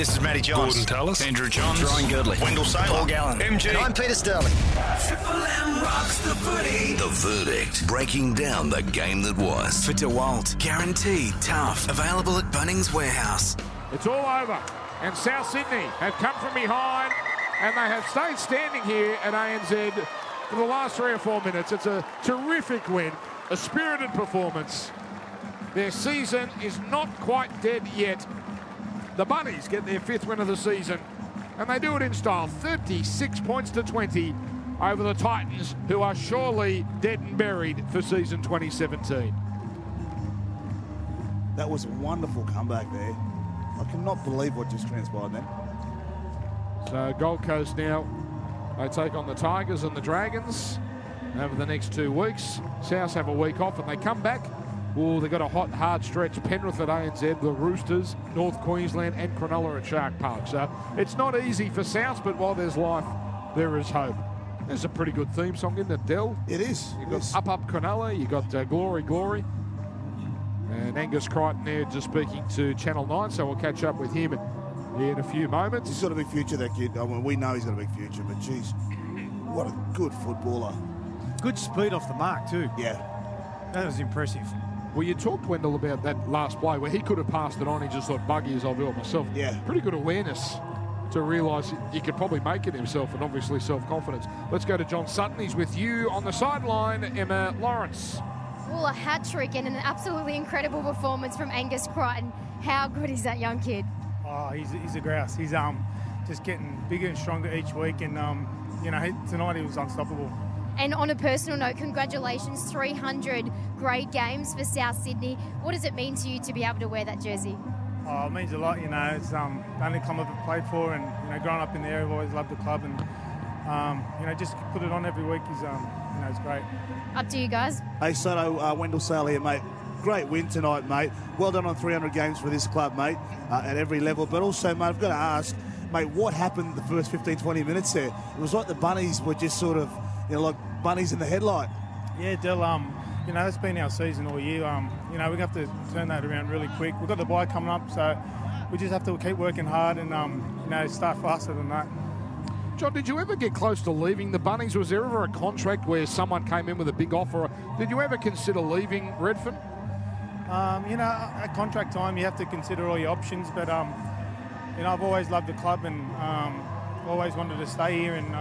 This is Matty Johns. Gordon Tallis. Andrew Johns. Ryan Girdley. Wendell Saylor. Paul Gallen. MG. And I'm Peter Sterling. Triple M rocks the footy. The Verdict, breaking down the game that was. For DeWalt, guaranteed tough. Available at Bunnings Warehouse. It's all over. And South Sydney have come from behind and they have stayed standing here at ANZ for the last 3 or 4 minutes. It's a terrific win, a spirited performance. Their season is not quite dead yet. The Bunnies get their 5th win of the season, and they do it in style. 36 points to 20 over the Titans, who are surely dead and buried for season 2017. That was a wonderful comeback there. I cannot believe what just transpired then. So Gold Coast now, they take on the Tigers and the Dragons over the next 2 weeks. Souths have a week off and they come back. Oh, they've got a hot, hard stretch. Penrith at ANZ, the Roosters, North Queensland and Cronulla at Shark Park. So it's not easy for Souths, but while there's life, there is hope. There's a pretty good theme song in the Dell. It is. You've got Up Cronulla, you've got Glory Glory. And Angus Crichton there just speaking to Channel 9, so we'll catch up with him in a few moments. He's got a big future, that kid. I mean, we know he's got a big future, but geez, what a good footballer. Good speed off the mark too. Yeah. That was impressive. Well, you talked, Wendell, about that last play where he could have passed it on. He just thought, buggy as I'll do it myself. Yeah. Pretty good awareness to realise he could probably make it himself, and obviously self-confidence. Let's go to John Sutton. He's with you on the sideline, Emma Lawrence. Well, a hat-trick and an absolutely incredible performance from Angus Crichton. How good is that young kid? Oh, he's a grouse. He's just getting bigger and stronger each week, and tonight he was unstoppable. And on a personal note, congratulations, 300 great games for South Sydney. What does it mean to you to be able to wear that jersey? Oh, it means a lot. It's the only club I've played for, and growing up in there, I've always loved the club, and just put it on every week is it's great. Up to you guys. Hey, Soto, Wendell Saylor here, mate. Great win tonight, mate. Well done on 300 games for this club, mate, at every level. But also, mate, I've got to ask, mate, what happened the first 15, 20 minutes there? It was like the Bunnies were just sort of, like bunnies in the headlight. Yeah, Del, that's been our season all year. We have to turn that around really quick. We've got the bye coming up, so we just have to keep working hard and, start faster than that. John, did you ever get close to leaving the Bunnies? Was there ever a contract where someone came in with a big offer? Did you ever consider leaving Redfern? At contract time, you have to consider all your options, but, I've always loved the club and always wanted to stay here, and,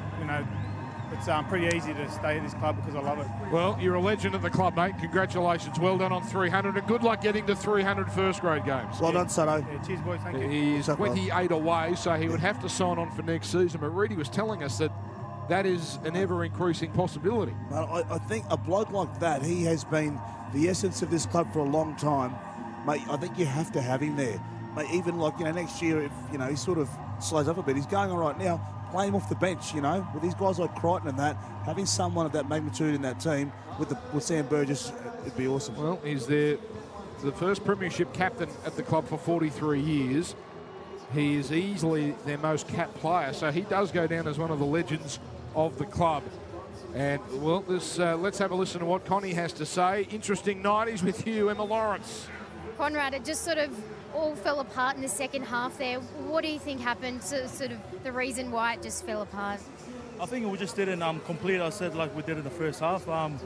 it's pretty easy to stay at this club because I love it. Well, you're a legend at the club, mate. Congratulations. Well done on 300, and good luck getting to 300 first-grade games. Well done, Soto. Yeah, cheers, boys. Thank you. He's 28 away, so he would have to sign on for next season. But Reedy was telling us that is an ever-increasing possibility. I think a bloke like that, he has been the essence of this club for a long time. Mate, I think you have to have him there. Mate, even next year, if, he sort of slows up a bit, he's going all right now. Play him off the bench, with these guys like Crichton and that, having someone of that magnitude in that team with Sam Burgess, it'd be awesome. Well, he's the first premiership captain at the club for 43 years. He is easily their most capped player, so he does go down as one of the legends of the club. And, well, let's have a listen to what Connie has to say. Interesting night. He's with you, Emma Lawrence. Conrad, it just sort of all fell apart in the second half there. What do you think happened to sort of the reason why it just fell apart? I think we just didn't complete our set like we did in the first half.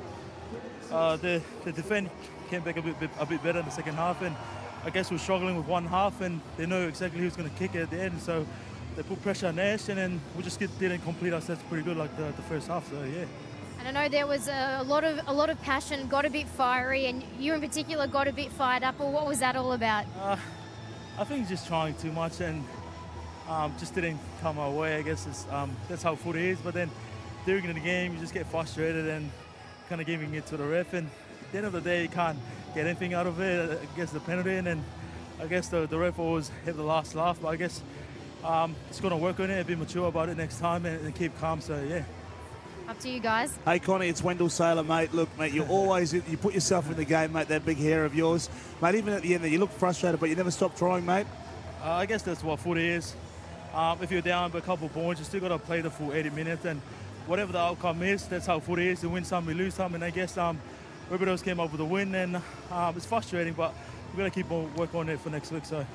The defense came back a bit better in the second half, and I guess we're struggling with one half, and they know exactly who's going to kick it at the end, so they put pressure on Nash, and then we just didn't complete our sets pretty good like the first half, so yeah. And I know there was a lot of passion, got a bit fiery, and you in particular got a bit fired up. Well, what was that all about? I think just trying too much and just didn't come our way. I guess that's how footy is. But then during the game, you just get frustrated and kind of giving it to the ref. And at the end of the day, you can't get anything out of it. I guess the penalty, and then I guess the ref always have the last laugh. But I guess it's going to work on it, be mature about it next time, and keep calm. So yeah. Up to you guys. Hey, Connie, it's Wendell Saylor, mate. Look, mate, you put yourself in the game, mate, that big hair of yours. Mate, even at the end there, you look frustrated, but you never stop trying, mate. I guess that's what footy is. If you're down by a couple of points, you still got to play the full 80 minutes, and whatever the outcome is, that's how footy is. You win some, you lose some, and I guess Barbados came up with a win, and it's frustrating, but we're going to keep on working on it for next week, so yeah.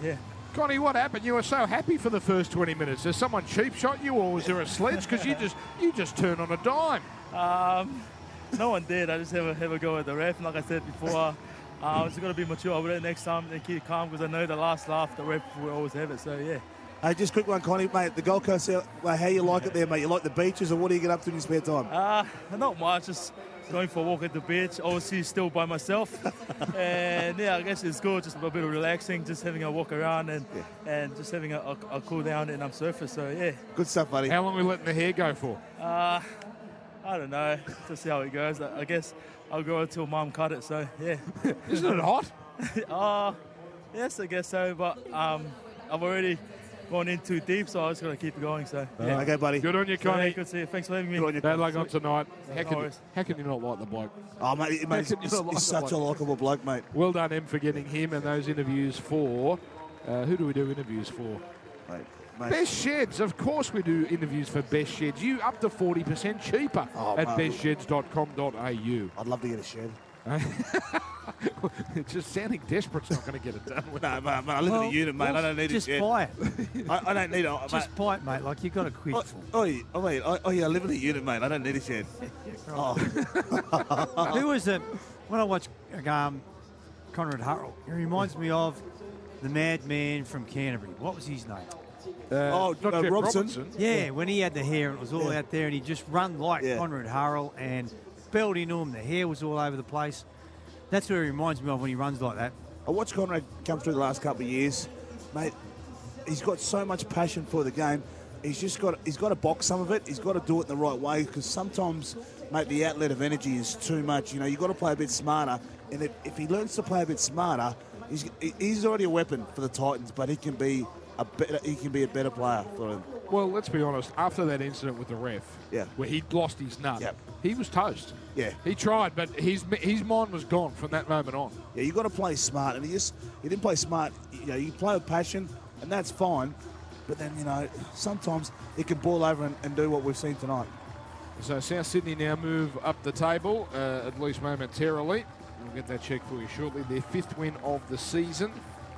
Connie, what happened? You were so happy for the first 20 minutes. Did someone cheap shot you, or was there a sledge? Because you just turned on a dime. No one did. I just have a go at the ref. And like I said before, I was going to be mature with it next time and keep calm because I know the last laugh, the ref will always have it. So, yeah. Hey, just quick one, Connie, mate. The Gold Coast, how you like it there, mate? You like the beaches, or what do you get up to in your spare time? Not much. Just going for a walk at the beach. Obviously, still by myself. And, yeah, I guess it's good. Just a bit of relaxing, just having a walk around and just having a cool down and surface. So, yeah. Good stuff, buddy. How long are we letting the hair go for? I don't know. Just see how it goes. I guess I'll go until Mum cut it. So, yeah. Isn't it hot? Yes, I guess so. But I've already gone in too deep, so I was going to keep it going. So, yeah. Okay, buddy. Good on you, Connie. Yeah, good to see you. Thanks for having me. Good on you. Bad luck on tonight. No How can you not like the bloke? Oh, mate, he's such a likeable bloke, mate. Well done, Em, for getting him and those interviews for... who do we do interviews for? Mate. Best Sheds. Of course we do interviews for Best Sheds. You up to 40% cheaper at bestsheds.com.au. I'd love to get a shed. Just sounding desperate's not going to get it done. No, mate, I live in a unit, mate. I don't need a shed. Just buy it. I don't need it. Just buy it, mate. Like, you've got a quid for it. I live in a unit, mate. I don't need a shed. Who was it? When I watch Conrad Hurrell, he reminds me of the madman from Canterbury. What was his name? Not Jeff Robson. Yeah, when he had the hair, it was all out there, and he just run like Conrad Hurrell and belled into him. The hair was all over the place. That's where he reminds me of when he runs like that. I watched Conrad come through the last couple of years, mate. He's got so much passion for the game. He's got to box some of it. He's got to do it in the right way, because sometimes, mate, the outlet of energy is too much. You know, you've got to play a bit smarter. And if he learns to play a bit smarter, he's already a weapon for the Titans, but he can be a better player for him. Well, let's be honest. After that incident with the ref, where he lost his nut, he was toast. Yeah, he tried, but his mind was gone from that moment on. Yeah, you got to play smart, and he didn't play smart. You know, you play with passion, and that's fine. But then, you know, sometimes it can boil over and do what we've seen tonight. So South Sydney now move up the table, at least momentarily. We'll get that check for you shortly. Their 5th win of the season.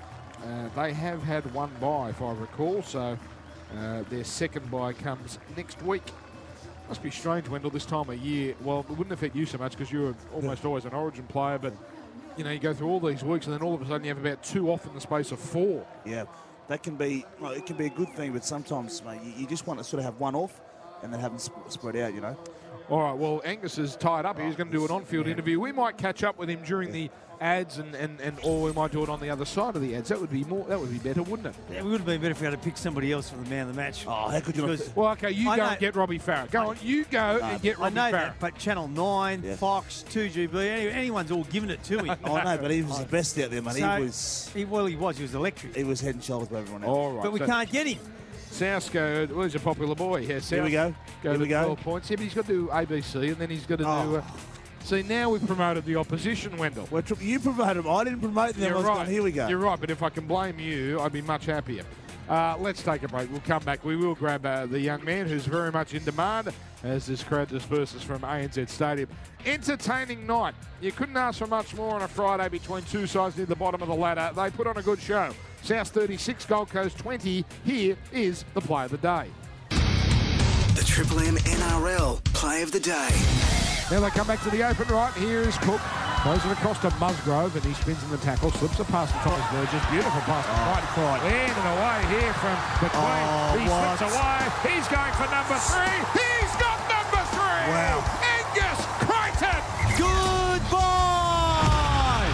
They have had one bye, if I recall, so their second bye comes next week. Must be strange, Wendell, this time of year. Well, it wouldn't affect you so much because you're almost always an Origin player, but, you know, you go through all these weeks and then all of a sudden you have about 2 off in the space of 4. Yeah, that can be, well, it can be a good thing, but sometimes, mate, you just want to sort of have one off and then have them spread out, you know. All right, well, Angus is tied up. He's going to do an on-field interview. We might catch up with him during the ads, or we might do it on the other side of the ads. That would be better, wouldn't it? Yeah, it would have been better if we had to pick somebody else for the man of the match. Oh, how could you not? Well, okay, you go and get Robbie Farah. Go on, you go and get Robbie Farah. I know that, but Channel 9, Fox, 2GB, anyone's all giving it to him. I know, but he was the best out there, man. So, he was electric. He was head and shoulders above everyone else. All right, but we can't get him. South well, he's a popular boy. Yeah, South Here we go. Here we go. 12 points. Yeah, but he's got to do ABC, and then he's got to do... See, now we've promoted the opposition, Wendell. Well, you promoted them. I didn't promote them. You're right. Here we go. You're right, but if I can blame you, I'd be much happier. Let's take a break. We'll come back. We will grab the young man who's very much in demand as this crowd disperses from ANZ Stadium. Entertaining night. You couldn't ask for much more on a Friday between two sides near the bottom of the ladder. They put on a good show. South 36, Gold Coast 20. Here is the play of the day. The Triple M NRL play of the day. Now they come back to the open right. Here is Cook. Throws it across to Musgrove, and he spins in the tackle. Slips a pass to Thomas Burgess. Beautiful pass to Crichton. In and away here from McLean. He slips away. He's going for number 3. He's got number 3. Wow. Angus Crichton. Goodbye.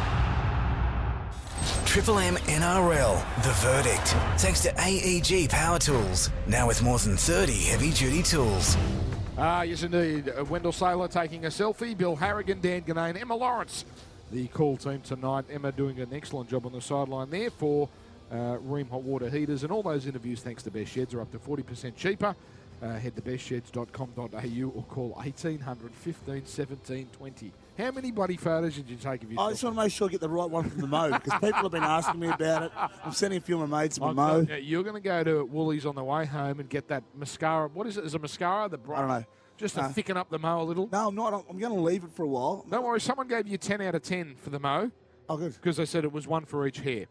Triple M NRL, the verdict. Thanks to AEG Power Tools. Now with more than 30 heavy-duty tools. Yes, indeed. Wendell Saylor taking a selfie. Bill Harrigan, Dan Ganane, Emma Lawrence. The call team tonight. Emma doing an excellent job on the sideline there for Ream Hot Water Heaters. And all those interviews, thanks to Best Sheds, are up to 40% cheaper. Head to bestsheds.com.au or call 1800 15 17 20. How many bloody photos did you take of yourself? I just want to make sure I get the right one from the Mo, because people have been asking me about it. I'm sending a few of my mates to Mo. You're going to go to Woolies on the way home and get that mascara. What is it? Is it mascara? I don't know. Just to thicken up the Mo a little? No, I'm not. I'm going to leave it for a while. Don't worry. Someone gave you 10 out of 10 for the Mo. Oh, good. Because they said it was one for each hair.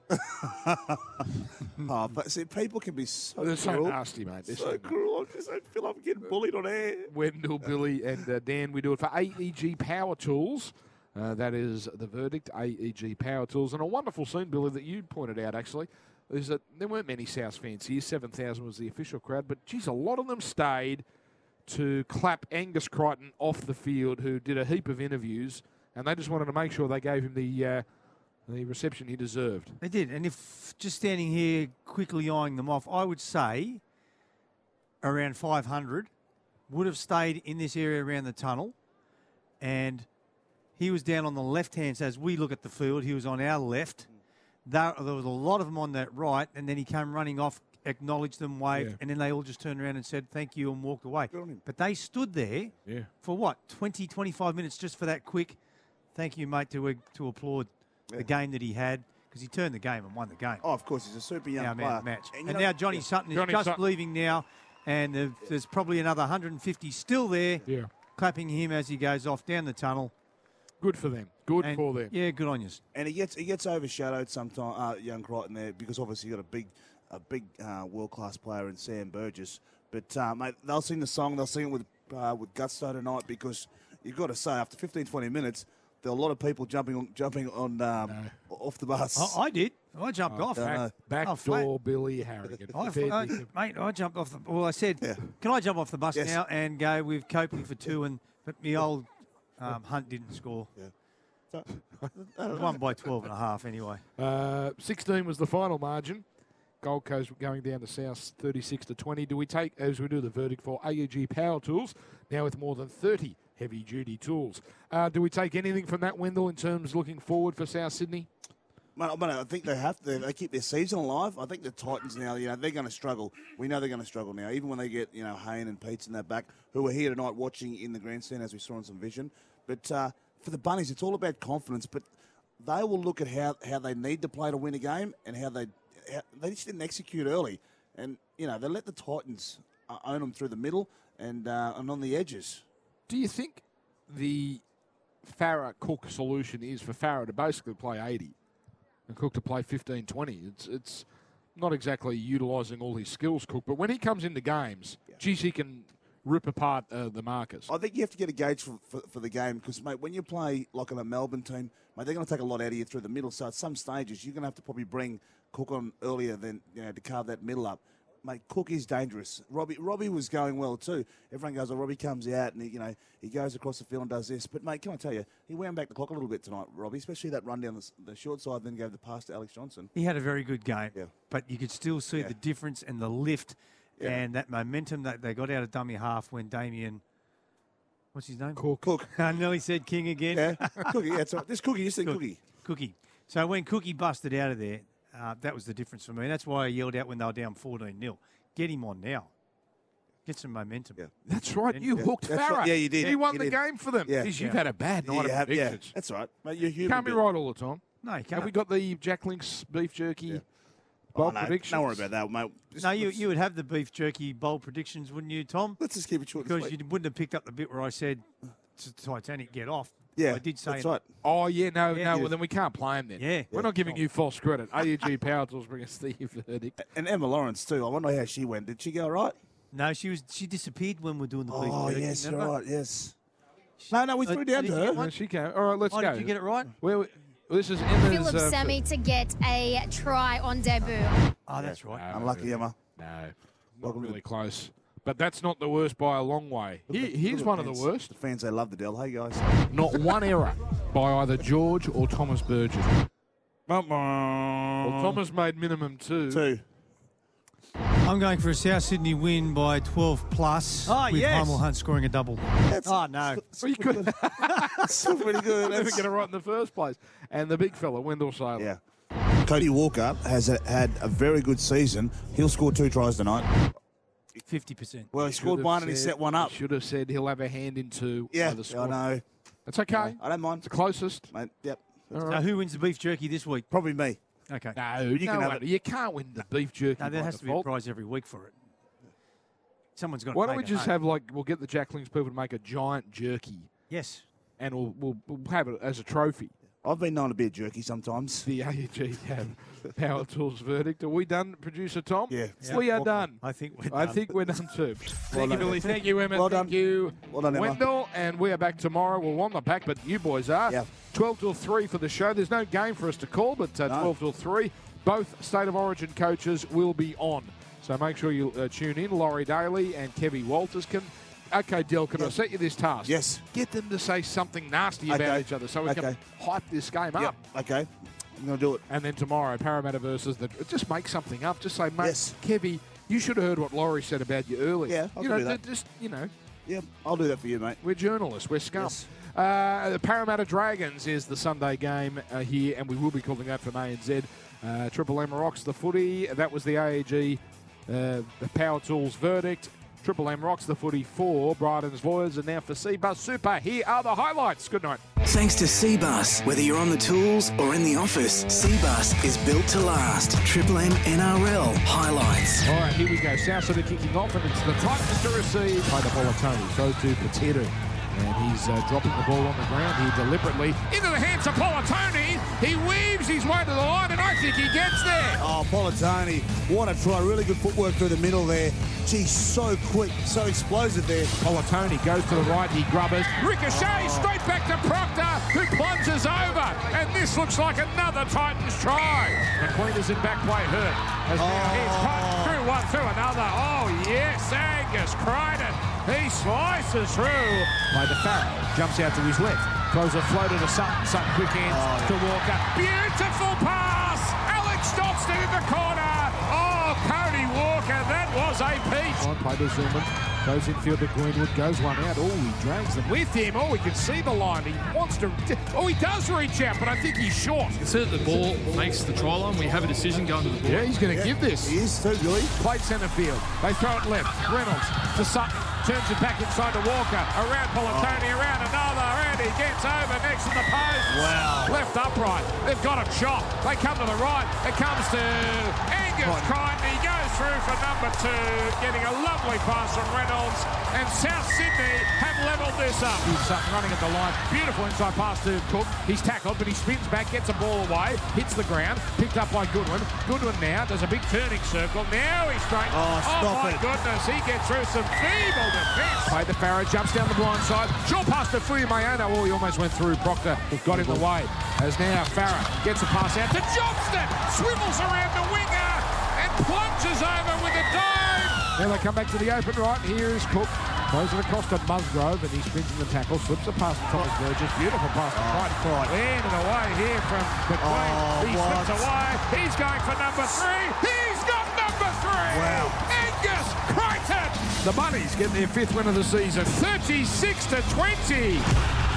But see, people can be so They're so cruel. nasty, mate. They're So cruel. I just don't feel I'm getting bullied on air. Wendell, Billy, and Dan. We do it for AEG Power Tools. That is the verdict, AEG Power Tools. And a wonderful scene, Billy, that you pointed out, actually, is that there weren't many South fans here. 7,000 was the official crowd. But, geez, a lot of them stayed to clap Angus Crichton off the field, who did a heap of interviews, and they just wanted to make sure they gave him the reception he deserved. They did. And if just standing here quickly eyeing them off, I would say around 500 would have stayed in this area around the tunnel. And he was down on the left-hand side. As we look at the field, he was on our left. There was a lot of them on that right, and then he came running off, acknowledged them, waved, and then they all just turned around and said thank you and walked away. But they stood there for what, 20, 25 minutes just for that quick thank you, mate, to applaud the game that he had, because he turned the game and won the game. Oh, of course, he's a super young man player. of the match. And now Johnny Sutton is just leaving now, and there's probably another 150 still there clapping him as he goes off down the tunnel. Good for them. Good for them. Yeah, good on you. And he gets overshadowed sometimes, young Crichton there, because obviously you got a big world-class player in Sam Burgess. But, mate, they'll sing the song. They'll sing it with gusto tonight, because you've got to say, after 15, 20 minutes, there were a lot of people jumping on off the bus. I did. I jumped off. Backdoor Billy Harrigan. Mate, I jumped off. I said, can I jump off the bus now and go with Copley for two? But my old Hunt didn't score. Yeah. Won by 12.5 anyway. 16 was the final margin. Gold Coast going down to South 36-20. Do we take, as we do the verdict for AEG Power Tools, now with more than 30 heavy-duty tools. Do we take anything from that, Wendell, in terms looking forward for South Sydney? I think they have to. They keep their season alive. I think the Titans now, they're going to struggle. We know they're going to struggle now, even when they get, Hayne and Pete's in that back, who are here tonight watching in the grandstand, as we saw on some vision. But for the Bunnies, it's all about confidence. But they will look at how they need to play to win a game, and how they just didn't execute early. And, they let the Titans own them through the middle and on the edges. Do you think the Farah-Cook solution is for Farah to basically play 80 and Cook to play 15-20? It's not exactly utilising all his skills, Cook, but when he comes into games, geez, he can rip apart the markers. I think you have to get a gauge for the game, because, mate, when you play like on a Melbourne team, mate, they're going to take a lot out of you through the middle. So at some stages, you're going to have to probably bring Cook on earlier than to carve that middle up. Mate, Cook is dangerous. Robbie was going well too. Everyone goes, Robbie comes out and he goes across the field and does this. But, mate, can I tell you, he wound back the clock a little bit tonight, Robbie, especially that run down the short side, then gave the pass to Alex Johnson. He had a very good game, but you could still see the difference and the lift and that momentum that they got out of dummy half when Damien, what's his name? Cook. I nearly said King again. Yeah, Cookie, that's right. This Cookie, you said Cookie. Cookie. So when Cookie busted out of there, that was the difference for me. And that's why I yelled out when they were down 14-0. Get him on now. Get some momentum. Yeah. That's right. You hooked Farah. Right. Yeah, you did. You won the game for them. Yeah. Jeez, you've had a bad night of predictions. Yeah, that's right. Mate, you're human. Can't be right all the time. No, you can't. Have we got the Jack Links beef jerky bold predictions? Don't worry about that, mate. You would have the beef jerky bold predictions, wouldn't you, Tom? Let's just keep it short. Because you wouldn't have picked up the bit where I said to Titanic, get off. Yeah, I did say that's right. Oh, no. Well, then we can't play him then. Yeah. We're not giving you false credit. AEG Power Tools bring us the verdict. And Emma Lawrence, too. I wonder how she went. Did she go all right? No, she disappeared when we were doing the beef jerky. Oh, yes, you're right, yes. No, we threw down to her. No, she came. All right, let's go. Did you get it right? Well, this is Emma's... Philip Sammy to get a try on debut. Oh, that's right. No, unlucky, Emma. No, not really close. But that's not the worst by a long way. Here's one of the worst. The fans, they love the Dell. Hey, guys. Not one error by either George or Thomas Burgess. Well, Thomas made minimum 2. I'm going for a South Sydney win by 12 plus. Oh, with Hymel Hunt scoring a double. No. Well, you could. That's pretty good. Never get it right in the first place. And the big fella, Wendell Saylor. Yeah. Cody Walker has had a very good season. He'll score 2 tries tonight. 50%. Well, he scored one and he set one up. Should have said he'll have a hand in 2. Yeah, I know. That's okay. I don't mind. It's the closest. Mate, yep. Now, who wins the beef jerky this week? Probably me. Okay. No, you can't win the beef jerky. No, there by has to be a default. prize every week for it. Someone's got to Why don't we just have we'll get the Jack Links people to make a giant jerky. Yes. And we'll have it as a trophy. I've been known a bit jerky sometimes. The AEG have Power Tools verdict. Are we done, producer Tom? Yeah. We are done. I think we're done. I think we're done too. Thank you, Billy. Thank you, Emma. Well Thank done. you, Well done, Emma. Wendell. And we are back tomorrow. Well, I'm not back, but you boys are. Yeah. 12 till 3 for the show. There's no game for us to call, but 12 till 3. Both State of Origin coaches will be on. So make sure you tune in. Laurie Daly and Kevy Walters can... Okay, Del, can I set you this task? Yes. Get them to say something nasty about each other so we can hype this game up. Okay. I'm going to do it. And then tomorrow, Parramatta versus the... Just make something up. Just say, mate, Yes. Kevy, you should have heard what Laurie said about you earlier. Yeah, I can do that. Just, Yeah, I'll do that for you, mate. we're journalists. We're scum. Yes. The Parramatta Dragons is the Sunday game here, and we will be calling that from ANZ. Triple M rocks the footy. That was the AEG, the Power Tools verdict. Triple M rocks the footy for Bryden's Lawyers, and now for Cbus Super. Here are the highlights. Good night. Thanks to Cbus. Whether you're on the tools or in the office, Cbus is built to last. Triple M NRL highlights. All right, here we go. South City kicking off, and it's the Titans to receive by the Politoni. Throws to Potato. And he's dropping the ball on the ground here deliberately. Into the hands of Politoni. He weaves his way to the line, and I think he gets there. Oh, Politoni, what a try. Really good footwork through the middle there. Geez, so quick, so explosive there. Politoni goes to the right, he grubbers. Ricochet straight back to Proctor, who plunges over. And this looks like another Titans try. McQueen is in back play, hurt. As now he's cut through one, through another. Oh, yes, Angus Crichton. He slices through by the Farrell. Jumps out to his left. Throws a floater to Sutton. Sutton quick hands to Walker. Beautiful pass. Alex Johnston in the corner. Oh, Cody Walker. That was a peach. On play to Zillman. Goes infield to Greenwood. Goes one out. Oh, he drags them with him. Oh, we can see the line. He wants to... Oh, he does reach out, but I think he's short. You can see that the ball makes the try line. We have a decision going to the ball. Yeah, he's going to give this. He is too, Billy. Played centre field. They throw it left. Reynolds to Sutton. Turns it back inside to Walker. Around Politoni, around another. And he gets over next to the post. Wow. Left upright. They've got him shot. They come to the right. It comes to Angus Crichton. He goes through for number 2. Getting a lovely pass from Reynolds. And South Sydney have levelled this up. He's Sutton running at the line. Beautiful inside pass to Cook. He's tackled, but he spins back, gets a ball away. Hits the ground. Picked up by Goodwin. Goodwin now does a big turning circle. Now he's straight. Oh, stop my it. goodness. He gets through some feeble defence. Played the Farrow, jumps down the blind side. Short pass to Fuimayano. Oh, he almost went through. Proctor got in the way. As now Farrow gets a pass out to Johnston. Swivels around the winger and plunges over with a dive. Now they come back to the open right. Here is Cook. Throws it across to Musgrove, and he spins in the tackle. Slips a pass to Thomas Burgess. Beautiful pass to Crichton. In and away here from McQueen. He slips away. He's going for number 3. He's got number 3. Wow. Angus Crichton. The Bunnies get their 5th win of the season. 36-20.